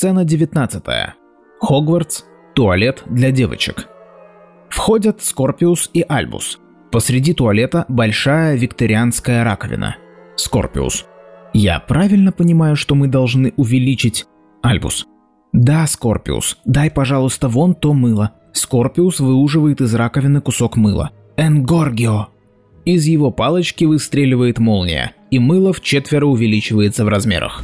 Сцена 19. Хогвартс. Туалет для девочек. Входят Скорпиус и Альбус. Посреди туалета большая викторианская раковина. Скорпиус. Я правильно понимаю, что мы должны увеличить... Альбус. Да, Скорпиус, дай, пожалуйста, вон то мыло. Скорпиус выуживает из раковины кусок мыла. Энгоргио. Из его палочки выстреливает молния, и мыло вчетверо увеличивается в размерах.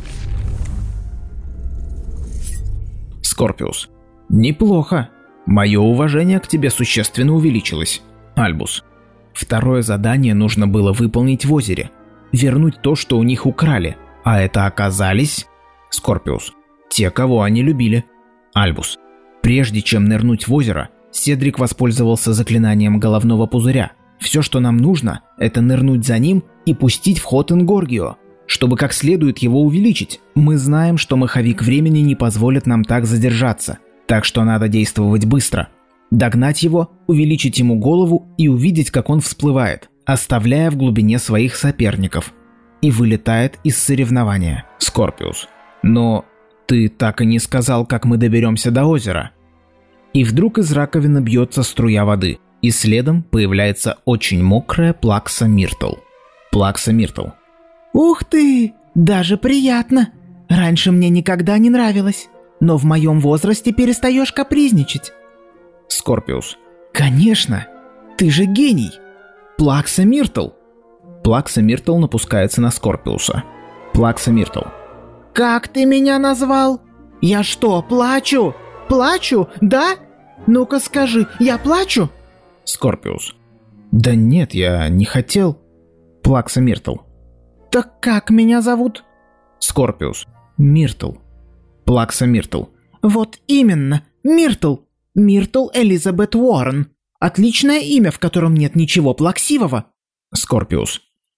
Скорпиус. Неплохо. Мое уважение к тебе существенно увеличилось. Альбус. Второе задание нужно было выполнить в озере. Вернуть то, что у них украли. А это оказались... Скорпиус. Те, кого они любили. Альбус. Прежде чем нырнуть в озеро, Седрик воспользовался заклинанием головного пузыря. Все, что нам нужно, это нырнуть за ним и пустить в ход Энгоргио, чтобы как следует его увеличить. Мы знаем, что маховик времени не позволит нам так задержаться, так что надо действовать быстро. Догнать его, увеличить ему голову и увидеть, как он всплывает, оставляя в глубине своих соперников, и вылетает из соревнования. Скорпиус. Но ты так и не сказал, как мы доберемся до озера. И вдруг из раковины бьется струя воды, и следом появляется очень мокрая Плакса Миртл. Плакса Миртл. Ух ты, даже приятно. Раньше мне никогда не нравилось, но в моем возрасте перестаешь капризничать. Скорпиус. Конечно, ты же гений. Плакса Миртл. Плакса Миртл напускается на Скорпиуса. Плакса Миртл. Как ты меня назвал? Я что, плачу? Плачу, да? Ну-ка скажи, я плачу? Скорпиус. Да нет, я не хотел. Плакса Миртл. Так как меня зовут? Скорпиус. Миртл. Плакса Миртл. Вот именно, Миртл. Миртл Элизабет Уоррен. Отличное имя, в котором нет ничего плаксивого. Скорпиус.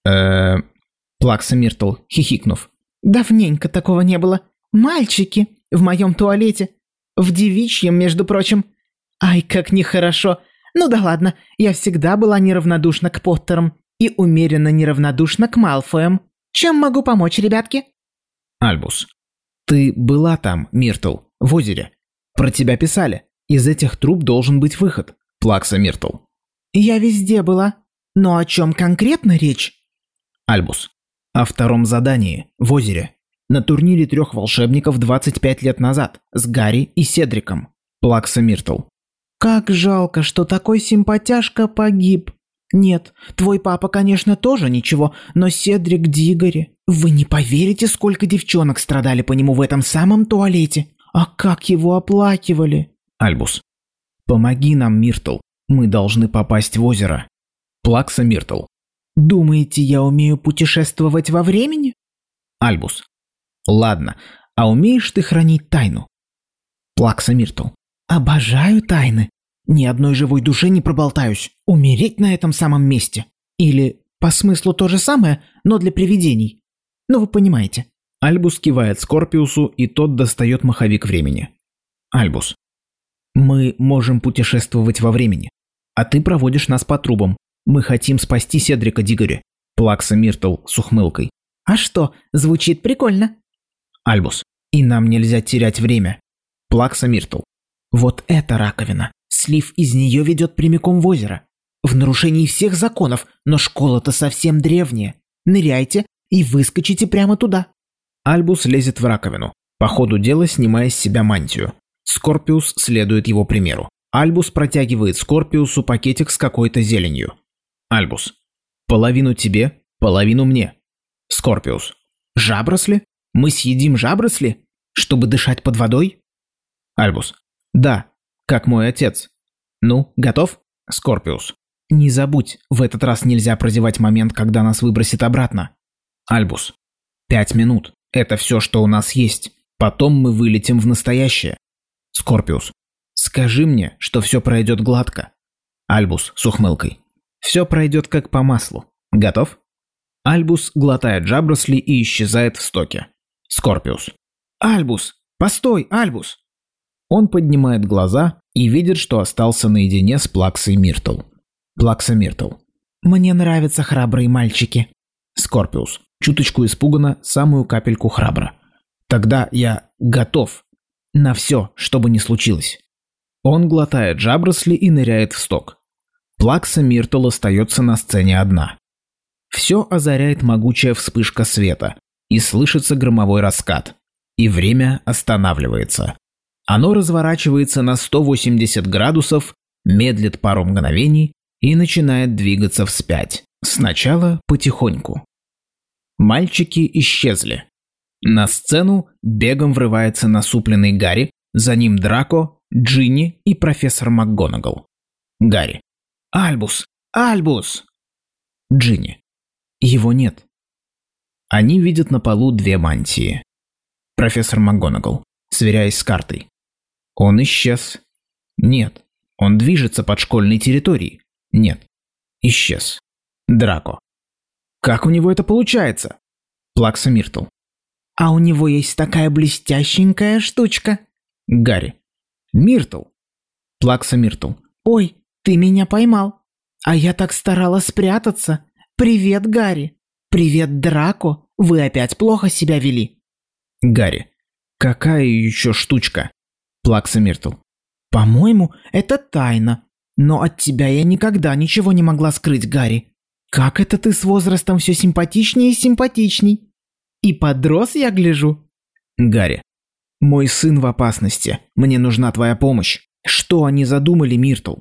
Плакса Миртл, хихикнув. Давненько такого не было. Мальчики, в моем туалете. В девичьем, между прочим. Ай, как нехорошо. Ну да ладно, я всегда была неравнодушна к Поттерам и умеренно неравнодушна к Малфоям. Чем могу помочь, ребятки? Альбус. Ты была там, Миртл, в озере. Про тебя писали. Из этих труб должен быть выход. Плакса Миртл. Я везде была. Но о чем конкретно речь? Альбус. О втором задании, в озере. На турнире 3 волшебников 25 лет назад, с Гарри и Седриком. Плакса Миртл. Как жалко, что такой симпатяшка погиб. Нет, твой папа, конечно, тоже ничего, но Седрик Дигори... Вы не поверите, сколько девчонок страдали по нему в этом самом туалете. А как его оплакивали. Альбус. Помоги нам, Миртл. Мы должны попасть в озеро. Плакса Миртл. Думаете, я умею путешествовать во времени? Альбус. Ладно, а умеешь ты хранить тайну? Плакса Миртл. Обожаю тайны. Ни одной живой душе не проболтаюсь. Умереть на этом самом месте. Или по смыслу то же самое, но для привидений. Ну вы понимаете. Альбус кивает Скорпиусу, и тот достает маховик времени. Альбус. Мы можем путешествовать во времени. А ты проводишь нас по трубам. Мы хотим спасти Седрика Дигори. Плакса Миртл с ухмылкой. А что, звучит прикольно. Альбус. И нам нельзя терять время. Плакса Миртл. Вот эта раковина. Слив из нее ведет прямиком в озеро. В нарушении всех законов, но школа-то совсем древняя. Ныряйте и выскочите прямо туда. Альбус лезет в раковину, по ходу дела снимая с себя мантию. Скорпиус следует его примеру. Альбус протягивает Скорпиусу пакетик с какой-то зеленью. Альбус. Половину тебе, половину мне. Скорпиус. Жабросли? Мы съедим жабросли, чтобы дышать под водой? Альбус. Да, как мой отец. Ну, готов? Скорпиус. Не забудь, в этот раз нельзя прозевать момент, когда нас выбросит обратно. Альбус. 5 минут. Это все, что у нас есть. Потом мы вылетим в настоящее. Скорпиус. Скажи мне, что все пройдет гладко. Альбус с ухмылкой. Все пройдет как по маслу. Готов? Альбус глотает жабросли и исчезает в стоке. Скорпиус. Альбус! Постой, Альбус! Он поднимает глаза и видит, что остался наедине с Плаксой Миртл. Плакса Миртл. Мне нравятся храбрые мальчики. Скорпиус. Чуточку испуганно, самую капельку храбро. Тогда я готов. На все, что бы ни случилось. Он глотает жабросли и ныряет в сток. Плакса Миртл остается на сцене одна. Все озаряет могучая вспышка света, и слышится громовой раскат. И время останавливается. Оно разворачивается на 180 градусов, медлит пару мгновений и начинает двигаться вспять. Сначала потихоньку. Мальчики исчезли. На сцену бегом врывается насупленный Гарри, за ним Драко, Джинни и профессор МакГонагал. Гарри. «Альбус! Альбус!» Джинни. Его нет. Они видят на полу две мантии. Профессор МакГонагал, сверяясь с картой. Он исчез. Нет. Он движется под школьной территорией. Нет. Исчез. Драко. Как у него это получается? Плакса Миртл. А у него есть такая блестященькая штучка. Гарри. Миртл. Плакса Миртл. Ой, ты меня поймал. А я так старалась спрятаться. Привет, Гарри. Привет, Драко. Вы опять плохо себя вели. Гарри. Какая еще штучка? Плакса Миртл. По-моему, это тайна. Но от тебя я никогда ничего не могла скрыть, Гарри. Как это ты с возрастом все симпатичнее и симпатичней? И подрос, я гляжу. Гарри. Мой сын в опасности. Мне нужна твоя помощь. Что они задумали, Миртл?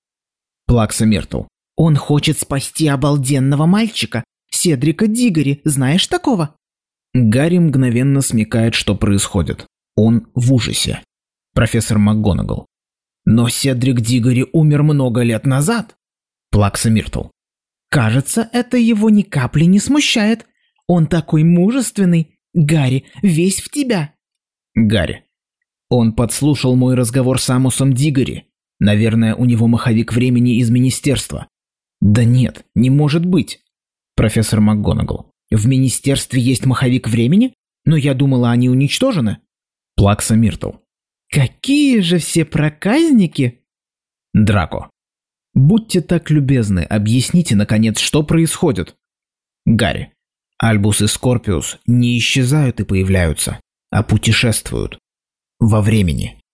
Плакса Миртл. Он хочет спасти обалденного мальчика. Седрика Диггори. Знаешь такого? Гарри мгновенно смекает, что происходит. Он в ужасе. Профессор МакГонагал. Но Седрик Диггори умер много лет назад. Плакса Миртл. Кажется, это его ни капли не смущает. Он такой мужественный. Гарри, весь в тебя. Гарри. Он подслушал мой разговор с Амосом Диггори. Наверное, у него маховик времени из министерства. Да нет, не может быть. Профессор МакГонагал. В министерстве есть маховик времени? Но я думала, они уничтожены. Плакса Миртл. Какие же все проказники. Драко. Будьте так любезны, объясните, наконец, что происходит. Гарри. Альбус и Скорпиус не исчезают и появляются, а путешествуют. Во времени.